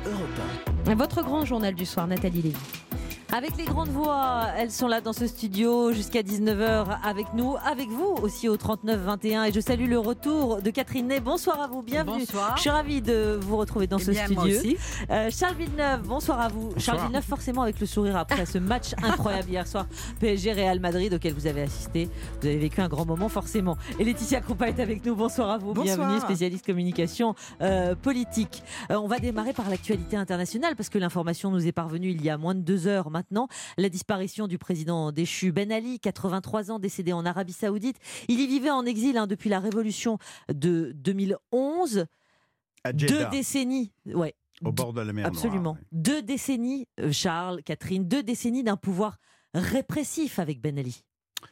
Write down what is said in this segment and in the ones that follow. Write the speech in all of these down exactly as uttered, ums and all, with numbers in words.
Europe un. Votre grand journal du soir, Nathalie Lévy. Avec les grandes voix, elles sont là dans ce studio jusqu'à dix-neuf heures avec nous, avec vous aussi au trente-neuf vingt et un. Et je salue le retour de Catherine Ney. Bonsoir à vous, bienvenue. Bonsoir. Je suis ravie de vous retrouver dans Eh ce bien, studio. moi aussi. Euh, Charles Villeneuve, bonsoir à vous. Bonsoir. Charles Villeneuve, forcément avec le sourire après ce match incroyable hier soir, P S G Real Madrid auquel vous avez assisté. Vous avez vécu un grand moment forcément. Et Laetitia Kroupa est avec nous. Bonsoir à vous, Bonsoir. bienvenue, spécialiste communication euh, politique. Euh, on va démarrer par l'actualité internationale parce que l'information nous est parvenue il y a moins de deux heures maintenant. La disparition du président déchu Ben Ali, quatre-vingt-trois ans, décédé en Arabie Saoudite. Il y vivait en exil hein, depuis la révolution de deux mille onze. À Deux Jeddah, décennies, ouais. au bord de la mer Absolument. Noire. ouais. Deux décennies, euh, Charles, Catherine, deux décennies d'un pouvoir répressif avec Ben Ali.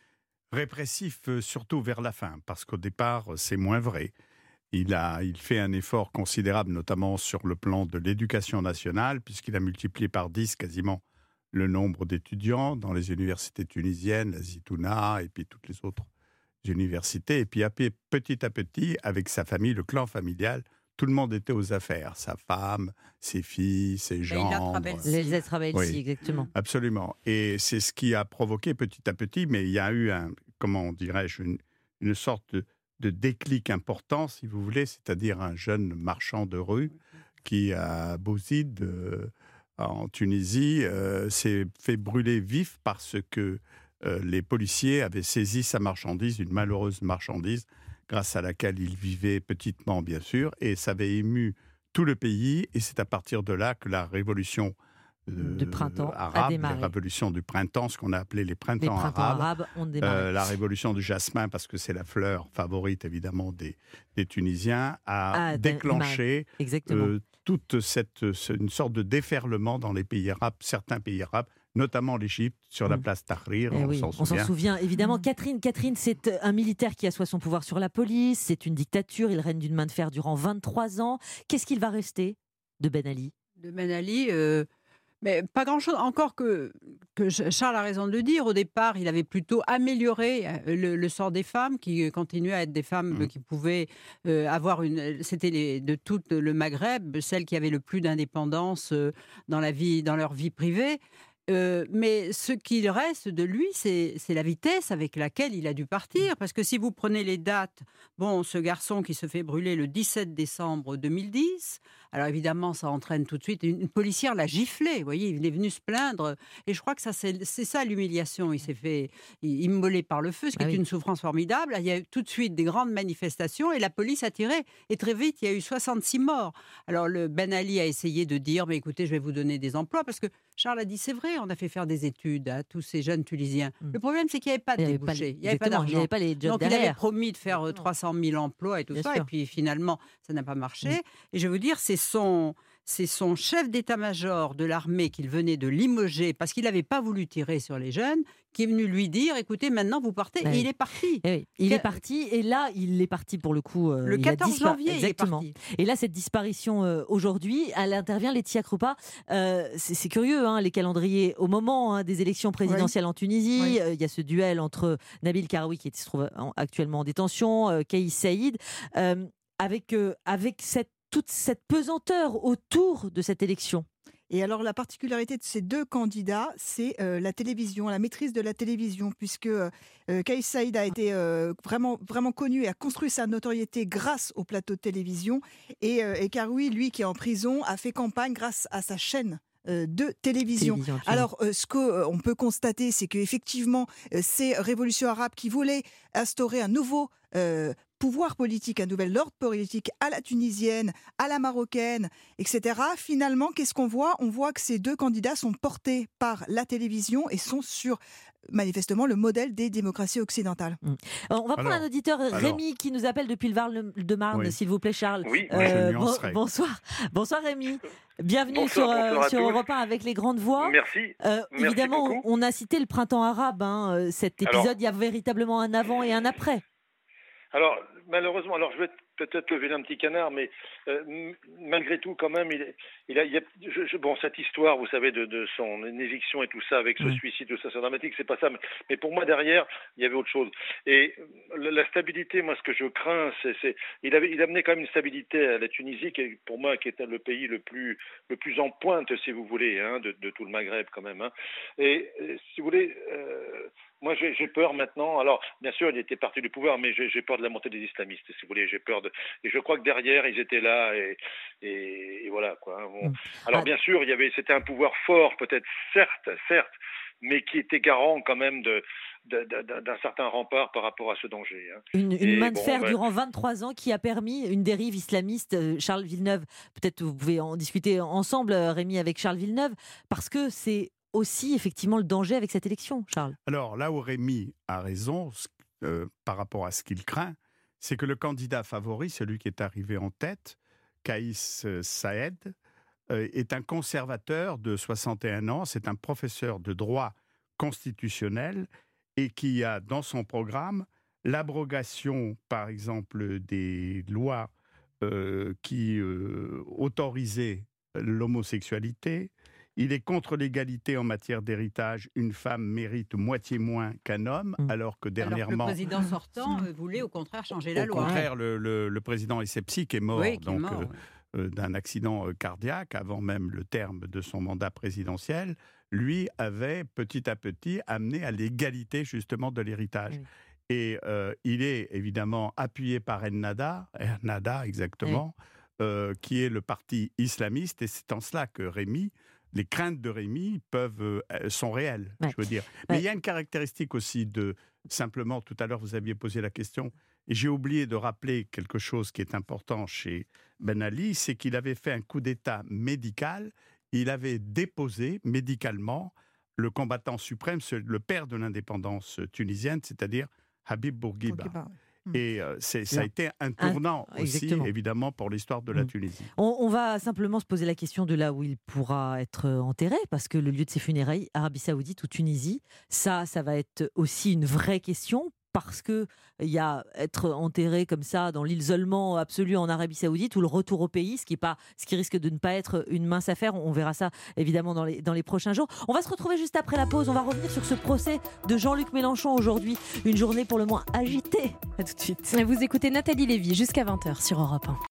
Répressif, euh, surtout vers la fin, parce qu'au départ, euh, c'est moins vrai. Il a, il fait un effort considérable, notamment sur le plan de l'éducation nationale, puisqu'il a multiplié par dix quasiment le nombre d'étudiants dans les universités tunisiennes, la Zitouna et puis toutes les autres universités. Et puis petit à petit, avec sa famille, le clan familial, tout le monde était aux affaires. Sa femme, ses filles, ses gens. Les êtres Rabelsi, Oui. exactement. Absolument. Et c'est ce qui a provoqué petit à petit, mais il y a eu un, comment dirais-je, une, une sorte de, de déclic important, si vous voulez, c'est-à-dire un jeune marchand de rue qui, à Bouzid, euh, en Tunisie, euh, s'est fait brûler vif parce que euh, les policiers avaient saisi sa marchandise, une malheureuse marchandise, grâce à laquelle il vivait petitement, bien sûr, et ça avait ému tout le pays, et c'est à partir de là que la révolution euh, De printemps a arabe, démarré. la révolution du printemps, ce qu'on a appelé les Les printemps, printemps arabes, arabes ont démarré. euh, la révolution du jasmin, parce que c'est la fleur favorite, évidemment, des, des Tunisiens, a Ah, déclenché Exactement. euh, toute cette, ce- une sorte de déferlement dans les pays arabes, certains pays arabes, notamment l'Égypte, sur la Mm. place Tahrir, Eh on oui, s'en on s'en souvient. souvient évidemment. Mm. Catherine, Catherine, c'est un militaire qui assoit son pouvoir sur la police. C'est une dictature. Il règne d'une main de fer durant vingt-trois ans. Qu'est-ce qu'il va rester de Ben Ali? De Ben Ali, euh, mais pas grand-chose. Encore que, que Charles a raison de le dire, au départ, il avait plutôt amélioré euh, le, le sort des femmes, qui euh, continuaient à être des femmes Mhm. qui pouvaient euh, avoir une... C'était les, de tout le Maghreb, celles qui avaient le plus d'indépendance euh, dans, la vie, dans leur vie privée. Euh, mais ce qu'il reste de lui, c'est c'est la vitesse avec laquelle il a dû partir. Parce que si vous prenez les dates, bon, ce garçon qui se fait brûler le dix-sept décembre deux mille dix, alors évidemment, ça entraîne tout de suite. Une, une policière l'a giflé, vous voyez, il est venu se plaindre. Et je crois que ça, c'est c'est ça l'humiliation. Il s'est fait immoler par le feu, ce qui Ah est oui. une souffrance formidable. Il y a eu tout de suite des grandes manifestations et la police a tiré. Et très vite, il y a eu soixante-six morts. Alors le Ben Ali a essayé de dire, mais écoutez, je vais vous donner des emplois, parce que Charles a dit, c'est vrai, on a fait faire des études à tous ces jeunes Tunisiens. Mm. Le problème, c'est qu'il n'y avait pas de Il n'y avait pas, débouchés, les- il n'y avait pas exactement, il n'y d'argent. avait pas les jobs Donc il avait derrière. promis de faire euh, trois cent mille emplois et tout Bien ça, sûr. et puis finalement, ça n'a pas marché. Mm. Et je veux dire, c'est son, c'est son chef d'état-major de l'armée qu'il venait de limoger, parce qu'il n'avait pas voulu tirer sur les jeunes, qui est venu lui dire, écoutez, maintenant vous partez. Ouais. Et il est parti. Eh oui, il Que- est parti et là, il est parti pour le coup. euh, Le il a quatorze dispa- janvier, exactement. il est parti. Et là, cette disparition euh, aujourd'hui, elle intervient, Laetitia Kroupa. Euh, c'est, c'est curieux, hein, les calendriers au moment hein, des élections présidentielles en Tunisie. Oui. euh, Il y a ce duel entre Nabil Karoui, qui est- se trouve en- actuellement en détention, euh, Kais Saïd, euh, avec, euh, avec cette, toute cette pesanteur autour de cette élection. Et alors, la particularité de ces deux candidats, c'est euh, la télévision, la maîtrise de la télévision, puisque euh, Kais Saïd a été euh, vraiment, vraiment connu et a construit sa notoriété grâce au plateau de télévision. Et, euh, et Karoui, lui, qui est en prison, a fait campagne grâce à sa chaîne euh, de télévision. Télévision, absolument. Alors, euh, ce qu'on peut constater, c'est qu'effectivement, euh, ces révolutions arabes qui voulaient instaurer un nouveau euh, pouvoir politique, un nouvel ordre politique à la tunisienne, à la marocaine, et cetera. Finalement, qu'est-ce qu'on voit? On voit que ces deux candidats sont portés par la télévision et sont sur, manifestement, le modèle des démocraties occidentales. Alors, on va prendre Alors, un auditeur, alors. Rémi, qui nous appelle depuis le Val-de-Marne, Oui. s'il vous plaît, Charles. Oui, Moi, je Euh, nuancerai. bon- bonsoir. Bonsoir, Rémi. Bienvenue Bonsoir, sur, euh, bonsoir à sur tous. Europe un avec les grandes voix. Merci. Euh, Merci évidemment, beaucoup. on a cité le printemps arabe. hein, euh, Cet épisode, Alors- il y a véritablement un avant et un après. Alors, malheureusement, alors je vais être peut-être le vilain petit canard, mais euh, m- malgré tout, quand même, il, il a, il a je, je, bon, cette histoire, vous savez, de, de son éviction et tout ça, avec ce Mmh. suicide, tout ça, c'est dramatique, c'est pas ça. Mais, mais pour moi, derrière, il y avait autre chose. Et la, la stabilité, moi, ce que je crains, c'est, c'est il avait, il amenait quand même une stabilité à la Tunisie, qui est, pour moi, qui était le pays le plus, le plus en pointe, si vous voulez, hein, de, de tout le Maghreb, quand même. Hein. Et, et si vous voulez. Euh, Moi, j'ai, j'ai peur maintenant. Alors, bien sûr, il était parti du pouvoir, mais j'ai, j'ai peur de la montée des islamistes, si vous voulez. J'ai peur de. Et je crois que derrière, ils étaient là, et, et, et voilà, quoi. Bon. Mmh. Alors, Ah, bien sûr, il y avait, c'était un pouvoir fort, peut-être, certes, certes, mais qui était garant quand même de, de, de- d'un certain rempart par rapport à ce danger. Hein. Une, une Et main de bon, fer ben, durant vingt-trois ans qui a permis une dérive islamiste. euh, Charles Villeneuve, peut-être vous pouvez en discuter ensemble, euh, Rémi, avec Charles Villeneuve, parce que c'est aussi effectivement le danger avec cette élection, Charles. Alors là où Rémi a raison ce- euh, par rapport à ce qu'il craint, c'est que le candidat favori, celui qui est arrivé en tête, Kaïs euh, Saed, euh, est un conservateur de soixante et un ans, c'est un professeur de droit constitutionnel et qui a dans son programme l'abrogation, par exemple, des lois euh, qui euh, autorisaient l'homosexualité. Il est contre l'égalité en matière d'héritage. Une femme mérite moitié moins qu'un homme, Mm. alors que Alors que le dernièrement, président sortant euh, voulait au contraire changer la au loi. contraire, le, le- le président Essebsi, qui est mort, Oui, qui est donc, mort, euh, oui. euh, d'un accident euh, cardiaque, avant même le terme de son mandat présidentiel, lui avait petit à petit amené à l'égalité justement de l'héritage. Oui. Et euh, il est évidemment appuyé par Ennahda, Ennahda exactement, euh, qui est le parti islamiste, et c'est en cela que Rémi, les craintes de Rémi peuvent, euh, sont réelles, Ouais. je veux dire. Mais Ouais. il y a une caractéristique aussi de, simplement, tout à l'heure vous aviez posé la question, et j'ai oublié de rappeler quelque chose qui est important chez Ben Ali, c'est qu'il avait fait un coup d'État médical, il avait déposé médicalement le combattant suprême, ce- le père de l'indépendance tunisienne, c'est-à-dire Habib Bourguiba. Bourguiba, oui. Et euh, c'est, ça a Là. été un tournant Un- aussi, exactement. évidemment, pour l'histoire de la Mm. Tunisie. On, on va simplement se poser la question de là où il pourra être euh, enterré, parce que le lieu de ses funérailles, Arabie Saoudite ou Tunisie, ça, ça va être aussi une vraie question. Parce que il y a être enterré comme ça dans l'isolement absolu en Arabie Saoudite ou le retour au pays, ce qui, est pas, ce qui risque de ne pas être une mince affaire. On verra ça évidemment dans les, dans les prochains jours. On va se retrouver juste après la pause. On va revenir sur ce procès de Jean-Luc Mélenchon aujourd'hui. Une journée pour le moins agitée. À tout de suite. Et vous écoutez Nathalie Lévy jusqu'à vingt heures sur Europe un.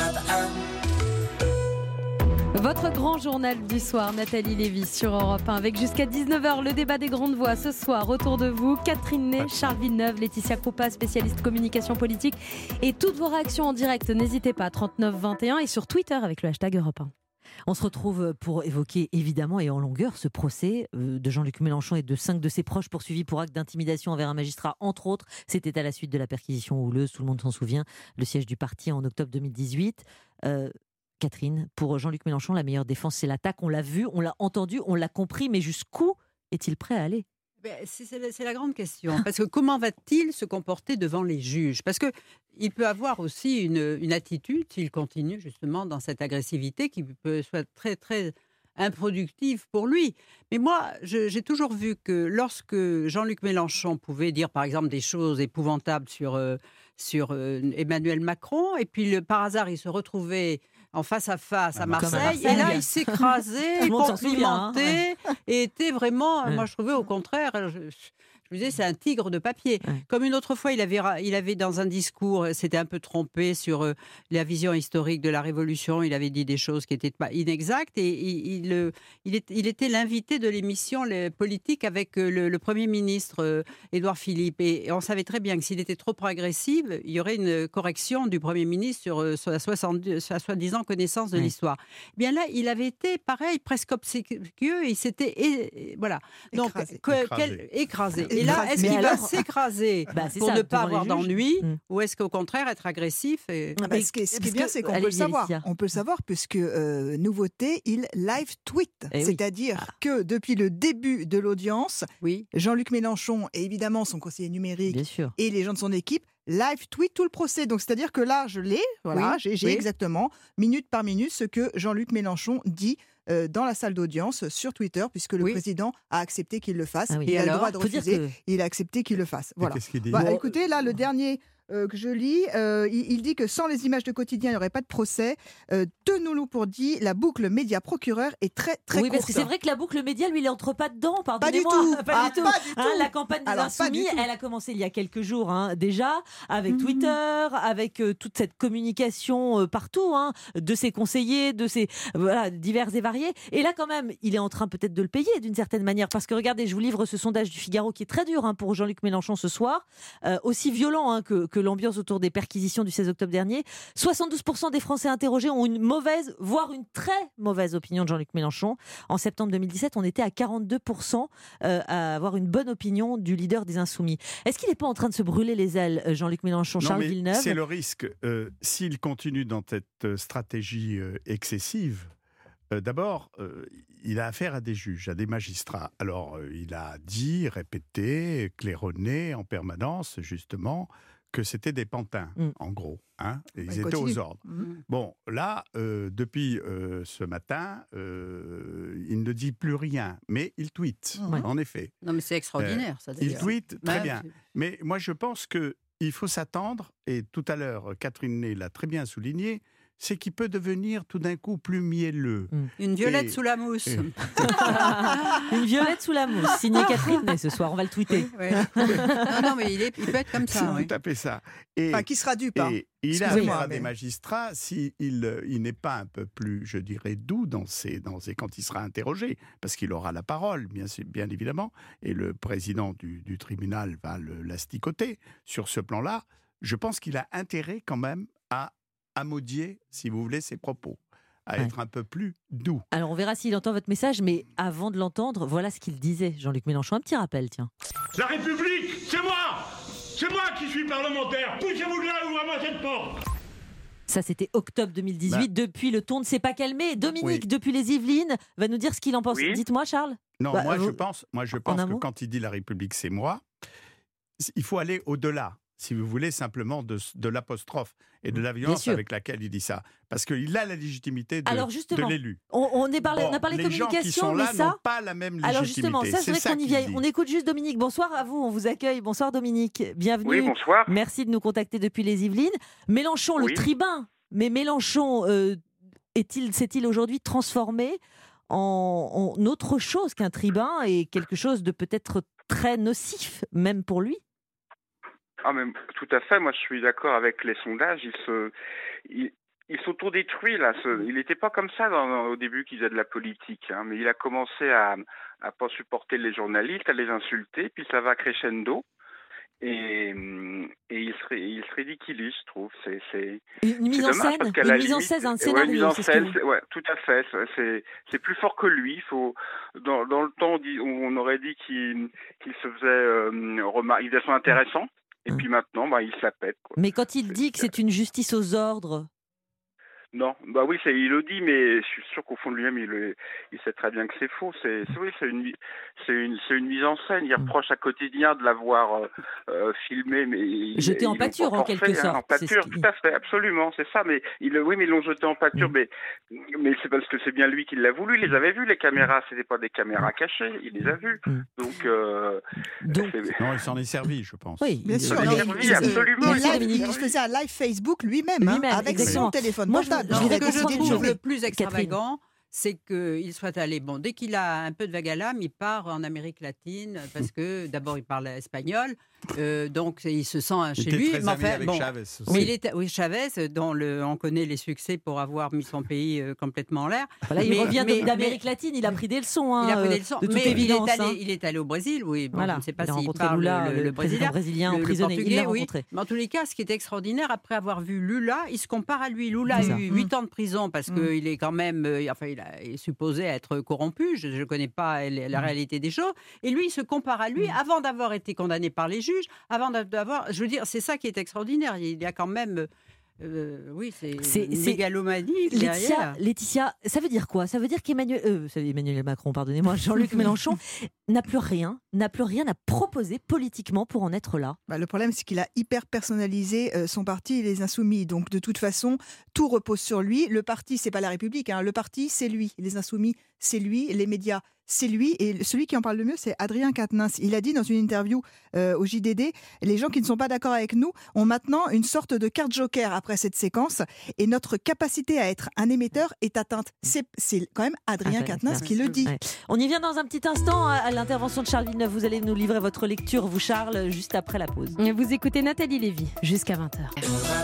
Votre grand journal du soir, Nathalie Lévy sur Europe un, avec jusqu'à dix-neuf heures le débat des grandes voix. Ce soir, autour de vous, Catherine Ney, Charles Villeneuve, Laetitia Kroupa, spécialiste communication politique. Et toutes vos réactions en direct, n'hésitez pas, trente-neuf vingt et un et sur Twitter avec le hashtag Europe un. On se retrouve pour évoquer évidemment et en longueur ce procès euh, de Jean-Luc Mélenchon et de cinq de ses proches poursuivis pour acte d'intimidation envers un magistrat, entre autres. C'était à la suite de la perquisition houleuse, tout le monde s'en souvient, le siège du parti en octobre deux mille dix-huit. Euh, Catherine, pour Jean-Luc Mélenchon, la meilleure défense, c'est l'attaque. On l'a vu, on l'a entendu, on l'a compris, mais jusqu'où est-il prêt à aller ? Ben, c'est, c'est la, c'est la grande question. Parce que comment va-t-il se comporter devant les juges ? Parce qu'il peut avoir aussi une, une attitude, s'il continue justement dans cette agressivité, qui peut être très, très improductive pour lui. Mais moi, je, j'ai toujours vu que lorsque Jean-Luc Mélenchon pouvait dire, par exemple, des choses épouvantables sur, euh, sur euh, Emmanuel Macron, et puis le, par hasard, il se retrouvait en face à face à À Marseille, Marseille. et là, il s'écrasait, Tout le monde s'en souvient, hein, complimentait, et était vraiment, Ouais. moi je trouvais au contraire, je, je me disais, c'est un tigre de papier. Ouais. Comme une autre fois, il avait, ra- il avait dans un discours, s'était un peu trompé sur euh, la vision historique de la Révolution, il avait dit des choses qui étaient pas inexactes, et il, il, euh, il, est- il était l'invité de l'émission les, politique avec euh, le, le Premier ministre, euh, Édouard Philippe, et, et on savait très bien que s'il était trop agressif, il y aurait une correction du Premier ministre sur, euh, sur la soixante, sa soi-disant connaissance de Oui. l'histoire. Eh bien là, il avait été pareil, presque obséquieux, et il s'était... et- et- voilà. Donc, Écrasé. que- Écrasé. quel- écrasé. Et là, Écrasé. est-ce Mais qu'il va alors- s'écraser Bah, c'est pour ça, ne pas devant les avoir juges. d'ennui, Mm. ou est-ce qu'au contraire être agressif et... Ah bah, ce qui est, ce qui est Parce bien, que- c'est qu'on peut le allez-y, savoir. Alicia. On peut le savoir puisque, euh, nouveauté, il live tweet. Eh oui. C'est-à-dire que depuis le début de l'audience, Oui. Jean-Luc Mélenchon et évidemment son conseiller numérique Bien sûr. et les gens de son équipe live tweet tout le procès. Donc c'est-à-dire que là, je l'ai, voilà, Oui, j'ai, j'ai oui. exactement, minute par minute, ce que Jean-Luc Mélenchon dit euh, dans la salle d'audience sur Twitter, puisque le Oui. président a accepté qu'il le fasse. Ah oui. Il Et a alors le droit de Faut dire refuser. que- Il a accepté qu'il le fasse. Et Voilà. Qu'est-ce qu'il dit Bah, Bon, écoutez, là, le dernier euh, que je lis, euh, il, il dit que sans les images de quotidien, il n'y aurait pas de procès. Euh, Tenons-nous pour dit, la boucle média-procureur est très, très oui, courte. parce que c'est vrai que la boucle média, lui, il entre pas dedans, Pas du pardonnez-moi. tout. Pas Ah, du tout. pas du Hein, tout. la campagne des Alors, pas du Insoumis, tout. elle a commencé il y a quelques jours, hein, déjà, avec Mhm. Twitter, avec euh, toute cette communication euh, partout, hein, de ses conseillers, de ses voilà, divers et variés. Et là, quand même, il est en train peut-être de le payer d'une certaine manière, parce que regardez, je vous livre ce sondage du Figaro qui est très dur hein, pour Jean-Luc Mélenchon ce soir, euh, aussi violent hein, que, que l'ambiance autour des perquisitions du seize octobre dernier. soixante-douze pour cent des Français interrogés ont une mauvaise, voire une très mauvaise opinion de Jean-Luc Mélenchon. En septembre deux mille dix-sept, on était à quarante-deux pour cent euh, à avoir une bonne opinion du leader des Insoumis. Est-ce qu'il n'est pas en train de se brûler les ailes, euh, Jean-Luc Mélenchon, Non, Charles mais Villeneuve? c'est le risque. Euh, S'il continue dans cette euh, stratégie euh, excessive, euh, d'abord, euh, il a affaire à des juges, à des magistrats. Alors, euh, il a dit, répété, claironné en permanence, justement, que c'était des pantins, Mm. en gros. Hein, et ils il étaient continue. aux ordres. Mhm. Bon, là, euh, depuis euh, ce matin, euh, il ne dit plus rien, mais il tweet, Ouais. en effet. Non, mais c'est extraordinaire, ça. Il d'ailleurs. tweet, très Bah, bien. tu- Mais moi, je pense qu'il faut s'attendre, et tout à l'heure, Catherine Ney l'a très bien souligné, c'est qu'il peut devenir tout d'un coup plus mielleux. Une violette Et- sous la mousse. et- Une violette sous la mousse, signée Catherine Ney ce soir, on va le tweeter. Ouais. non, non, mais il, est, il peut être comme C'est ça. oui. tout à fait ça. Et, Enfin, qui sera dupe. hein. et il a Excusez-moi, affaire à mais- des magistrats s'il il, il n'est pas un peu plus, je dirais, doux dans ses, dans ses, quand il sera interrogé, parce qu'il aura la parole, bien, sûr- bien évidemment, et le président du, du tribunal va le l'asticoter sur ce plan-là. Je pense qu'il a intérêt quand même à amodier, si vous voulez, ses propos, à Ouais. être un peu plus doux. Alors on verra s'il entend votre message, mais avant de l'entendre, voilà ce qu'il disait, Jean-Luc Mélenchon. Un petit rappel, tiens. La République, c'est moi. C'est moi qui suis parlementaire. Poussez-vous de là, ouvrez-moi cette porte. Ça, c'était octobre deux mille dix-huit. Depuis, le ton ne s'est pas calmé. Dominique, Oui. depuis les Yvelines, va nous dire ce qu'il en pense. Oui. Dites-moi, Charles. Non, Bah, moi, vous- je pense, moi je en pense un que mot quand il dit la République, c'est moi, il faut aller au-delà, si vous voulez, simplement de, de l'apostrophe et de la violence sûr. avec laquelle il dit ça. Parce qu'il a la légitimité de, Alors, de justement, l'élu. On, on, est parlé, Bon, on a parlé les gens qui communication, sont mais là ça. n'ont pas la même légitimité. Alors justement, ça, C'est c'est vrai qu'on y qu'il vient. dit. On écoute juste Dominique. Bonsoir à vous, on vous accueille. Bonsoir Dominique, bienvenue. Oui, bonsoir. Merci de nous contacter depuis les Yvelines. Mélenchon, le Oui. tribun. Mais Mélenchon, euh, est-il, s'est-il aujourd'hui transformé en, en autre chose qu'un tribun et quelque chose de peut-être très nocif, même pour lui? Ah, mais tout à fait. Moi, je suis d'accord avec les sondages. Il se, il, il s'autodétruit là. Ce- il n'était pas comme ça dans- au début qu'il faisait de la politique, hein, mais il a commencé à à pas supporter les journalistes, à les insulter, puis ça va crescendo. Et, hum, et il, se, ré- il se ridiculise, je trouve. C'est, c'est, Une mise c'est en dommage scène, parce qu'à une la mise en limite- scène, un ouais, scénario. mise en c'est ce que scène, vous- c'est- ouais, tout à fait. C'est- C'est, c'est plus fort que lui. Il faut, dans, dans le temps, on dit- on aurait dit qu'il, qu'il se faisait euh, remar- il faisait son intéressant. Et Hum. puis maintenant, bah, il se la pète, quoi. Mais quand il dit que c'est une justice aux ordres, Non, bah oui, c'est, il le dit, mais je suis sûr qu'au fond de lui-même, il, le- il sait très bien que c'est faux. C'est, c'est oui, c'est une, c'est une, c'est une mise en scène. Il reproche à Quotidien de l'avoir euh, euh, filmé, mais il- Jeté ils en l'ont pâture, pas en forcé, quelque hein, sorte, en c'est ce pâture, qu'il- tout à fait, absolument, c'est ça. Mais il, oui, mais ils l'ont jeté en pâture, Mm. mais, mais c'est parce que c'est bien lui qui l'a voulu. Il les avait vus les caméras. C'était pas des caméras cachées. Il les a vus. Mm. Donc, euh, donc, c'est- Non, il s'en est servi, je pense. oui, Bien il- sûr, il- non, il- il, il- absolument. il- Merci, il- Dominique. il faisait un live Facebook lui-même, hein, Lui-même, avec exactement. son téléphone Moi, je- portable. je Il voudrais a Ce que je décidé de comprendre, trouve jouer. le plus Catherine. extravagant, c'est qu'il soit allé. Bon, dès qu'il a un peu de vague à l'âme, il part en Amérique latine parce que d'abord il parle espagnol, euh, donc il se sent Il chez était lui. très mais ami enfin, avec bon, Chavez aussi. oui, il était, oui, Chavez, dont le, on connaît les succès pour avoir mis son pays euh, complètement en l'air. voilà, il Mais- revient de- mais- d'Amérique latine, il a pris des leçons. Hein, Il a pris euh, des leçons, de toute mais évidence. il, est hein. allé, il est allé au Brésil, oui. Bon, Voilà, je ne sais pas il a s'il rencontré parle Lula, le, le, le président brésilien. brésilien le- le emprisonné. Il portugais, l'a oui. rencontré. Mais en tous les cas, ce qui est extraordinaire, après avoir vu Lula, il se compare à lui. Lula C'est a ça. eu Mm. huit ans de prison parce Mm. qu'il est quand même, euh, enfin, il, a- il est supposé être corrompu. Je ne connais pas la, la Mm. réalité des choses. Et lui, il se compare à lui avant d'avoir été condamné par les juges, avant d'avoir. Je veux dire, c'est ça qui est extraordinaire. Il y a quand même. euh, oui, c'est, C'est- une c'est- mégalomanie Laetitia, derrière. Laetitia, ça veut dire quoi? Ça veut dire qu'Emmanuel, euh, ça- Emmanuel Macron, pardonnez-moi, Jean-Luc Mélenchon n'a plus rien, n'a plus rien à proposer politiquement pour en être là. Bah, le problème, c'est qu'il a hyper personnalisé euh, son parti et les Insoumis. Donc, de toute façon, tout repose sur lui. Le parti, c'est pas la République. Hein. Le parti, c'est lui. Les Insoumis, c'est lui. Les médias, c'est lui. Et celui qui en parle le mieux, c'est Adrien Quatennens. Il a dit dans une interview euh, au J D D, les gens qui ne sont pas d'accord avec nous ont maintenant une sorte de carte joker après cette séquence. Et notre capacité à être un émetteur est atteinte. C'est, c'est quand même Adrien Adrien Quatennens qui le dit. Ouais. On y vient dans un petit instant à, à l'intervention de Charles Villeneuve. Vous allez nous livrer votre lecture, vous Charles, juste après la pause. Vous écoutez Nathalie Lévy jusqu'à vingt heures.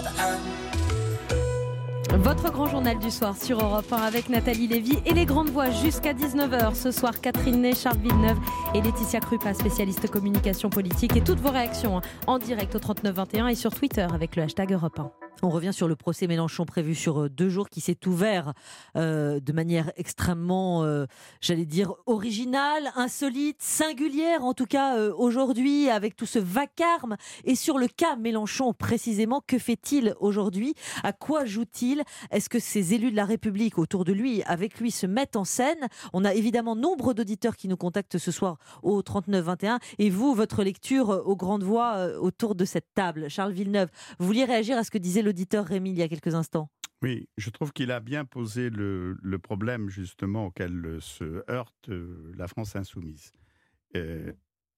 Votre grand journal du soir sur Europe un avec Nathalie Lévy et les grandes voix jusqu'à dix-neuf heures. Ce soir, Catherine Ney, Charles Villeneuve et Laetitia Krupa, spécialiste communication politique. Et toutes vos réactions hein, en direct au trente-neuf vingt et un et sur Twitter avec le hashtag Europe un. On revient sur le procès Mélenchon prévu sur deux jours qui s'est ouvert euh, de manière extrêmement, euh, j'allais dire, originale, insolite, singulière, en tout cas euh, aujourd'hui avec tout ce vacarme. Et sur le cas Mélenchon précisément, que fait-il aujourd'hui? À quoi joue-t-il? Est-ce que ces élus de la République autour de lui, avec lui, se mettent en scène? On a évidemment nombre d'auditeurs qui nous contactent ce soir au trente-neuf vingt et un. Et vous, votre lecture aux grandes voix euh, autour de cette table. Charles Villeneuve, vous vouliez réagir à ce que disait l'auditeur Rémi il y a quelques instants? Oui, je trouve qu'il a bien posé le, le problème justement auquel se heurte euh, la France insoumise. Euh,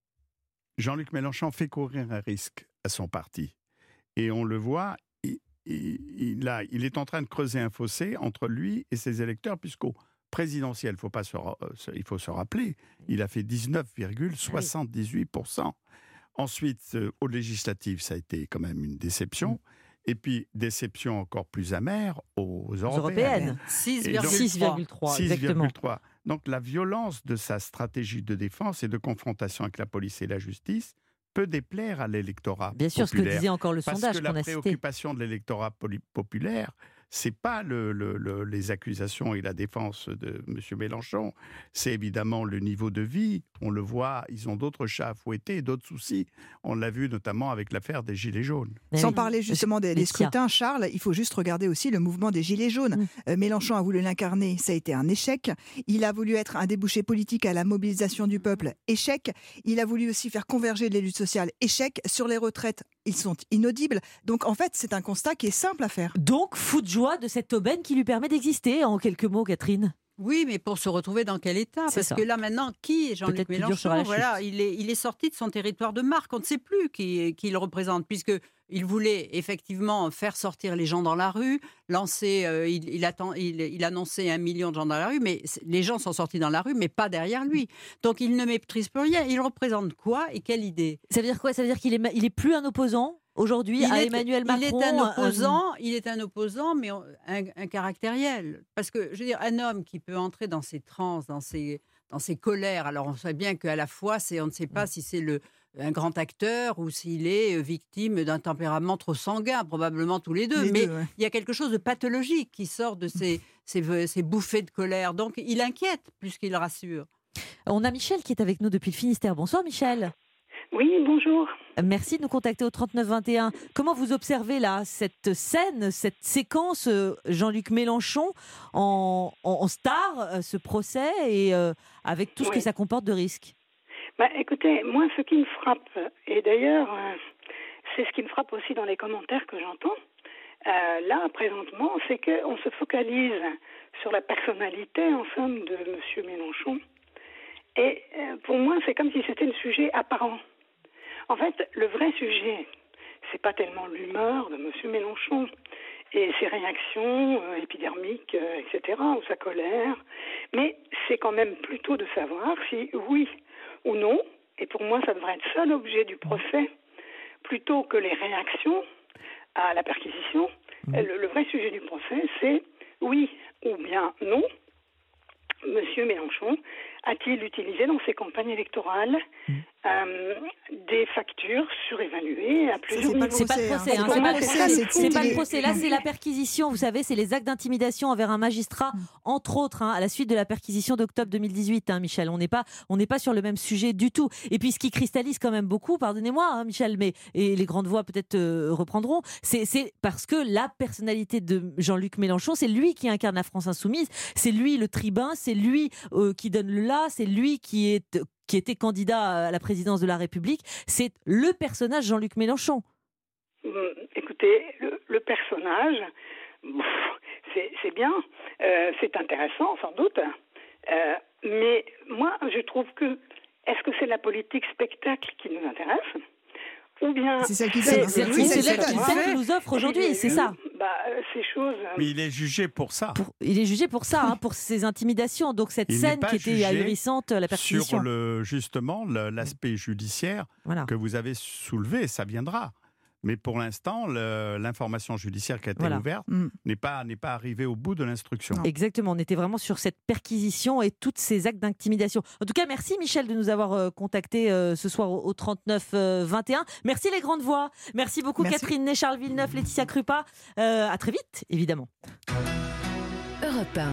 Jean-Luc Mélenchon fait courir un risque à son parti. Et on le voit, il, il, il, a, il est en train de creuser un fossé entre lui et ses électeurs, puisqu'au présidentiel, faut pas se, il faut se rappeler, il a fait dix-neuf virgule soixante-dix-huit pour cent. Ensuite, euh, aux législatives, ça a été quand même une déception. Mmh. Et puis, déception encore plus amère aux européennes. européennes. six virgule trois. six virgule trois. Donc, la violence de sa stratégie de défense et de confrontation avec la police et la justice peut déplaire à l'électorat Bien sûr, populaire. Ce que disait encore le Parce sondage que qu'on la a cité. préoccupation de l'électorat poli- populaire, c'est pas le, le, le, les accusations et la défense de M. Mélenchon, c'est évidemment le niveau de vie. On le voit, ils ont d'autres chats à fouetter, d'autres soucis. On l'a vu notamment avec l'affaire des Gilets jaunes. Mais Sans oui. parler justement des, des scrutins, Charles, il faut juste regarder aussi le mouvement des Gilets jaunes. Mmh. Euh, Mélenchon a voulu l'incarner, ça a été un échec. Il a voulu être un débouché politique à la mobilisation du peuple, échec. Il a voulu aussi faire converger les luttes sociales, échec. Sur les retraites, ils sont inaudibles. Donc en fait, c'est un constat qui est simple à faire. Donc, fou de joie de cette aubaine qui lui permet d'exister, en quelques mots, Catherine. Oui, mais pour se retrouver dans quel état? C'est Parce ça. que là, maintenant, qui est Jean-Luc Mélenchon? Voilà, il est, il est sorti de son territoire de marque. On ne sait plus qui, qui il représente, puisqu'il voulait effectivement faire sortir les gens dans la rue, lancer, euh, il, il, attend, il, il annonçait un million de gens dans la rue, mais les gens sont sortis dans la rue, mais pas derrière lui. Donc, il ne maîtrise plus rien. Il représente quoi et quelle idée? Ça veut dire quoi? Ça veut dire qu'il est, il est plus un opposant aujourd'hui il à est, Emmanuel Macron? Il est un opposant, un... il est un opposant, mais un, un caractériel. Parce que, je veux dire, un homme qui peut entrer dans ses transes, dans ses, dans ses colères, alors on sait bien qu'à la fois, c'est, on ne sait pas si c'est le, un grand acteur ou s'il est victime d'un tempérament trop sanguin, probablement tous les deux. Les mais deux, ouais. il y a quelque chose de pathologique qui sort de ces, ces, ces bouffées de colère. Donc, il inquiète plus qu'il rassure. On a Michel qui est avec nous depuis le Finistère. Bonsoir Michel. Oui, bonjour. Merci de nous contacter au trente-neuf vingt et un. Comment vous observez là cette scène, cette séquence euh, Jean-Luc Mélenchon en, en, en star, euh, ce procès et euh, avec tout ce oui. que ça comporte de risques? Bah, écoutez, moi, ce qui me frappe, et d'ailleurs, euh, c'est ce qui me frappe aussi dans les commentaires que j'entends, euh, là, présentement, c'est qu'on se focalise sur la personnalité, en somme, de M. Mélenchon. Et euh, pour moi, c'est comme si c'était le sujet apparent. En fait, le vrai sujet, c'est pas tellement l'humeur de M. Mélenchon et ses réactions euh, épidermiques, euh, et cetera, ou sa colère, mais c'est quand même plutôt de savoir si oui ou non, et pour moi, ça devrait être ça l'objet du procès, plutôt que les réactions à la perquisition. Mmh. Le, le vrai sujet du procès, c'est oui ou bien non, M. Mélenchon a-t-il utilisé dans ses campagnes électorales mmh. euh, des factures surévaluées à plusieurs niveaux. C'est pas le procès, hein, c'est pas le procès. C'est pas le procès. Là, c'est la perquisition. Vous savez, c'est les actes d'intimidation envers un magistrat, entre autres, hein, à la suite de la perquisition d'octobre deux mille dix-huit. Hein, Michel, on n'est pas, on n'est pas sur le même sujet du tout. Et puis, ce qui cristallise quand même beaucoup, pardonnez-moi, hein, Michel, mais et les grandes voix peut-être euh, reprendront, c'est, c'est parce que la personnalité de Jean-Luc Mélenchon, c'est lui qui incarne la France insoumise, c'est lui le tribun, c'est lui euh, qui donne le là, c'est lui qui est qui était candidat à la présidence de la République, c'est le personnage Jean-Luc Mélenchon. Écoutez, le, le personnage, c'est, c'est bien, euh, c'est intéressant sans doute, euh, mais moi je trouve que, est-ce que c'est la politique spectacle qui nous intéresse ? Ou bien c'est celle qui c'est, c'est, c'est, c'est celle qu'il nous offre aujourd'hui, c'est ça. Bah, ces choses. Mais il est jugé pour ça. Pour, il est jugé pour ça, hein, pour ses intimidations. Donc cette il scène qui était ahurissante, la perquisition. Sur le, justement le, l'aspect judiciaire voilà. que vous avez soulevé, ça viendra. Mais pour l'instant, le, l'information judiciaire qui a été voilà. ouverte mmh. n'est pas, n'est pas arrivée au bout de l'instruction. Non. Exactement, on était vraiment sur cette perquisition et tous ces actes d'intimidation. En tout cas, merci Michel de nous avoir euh, contactés euh, ce soir au, au trente-neuf vingt et un. Merci les grandes voix. Merci beaucoup merci. Catherine Ney, Charles Villeneuve, Laetitia Krupa. Euh, à très vite, évidemment. Europe un.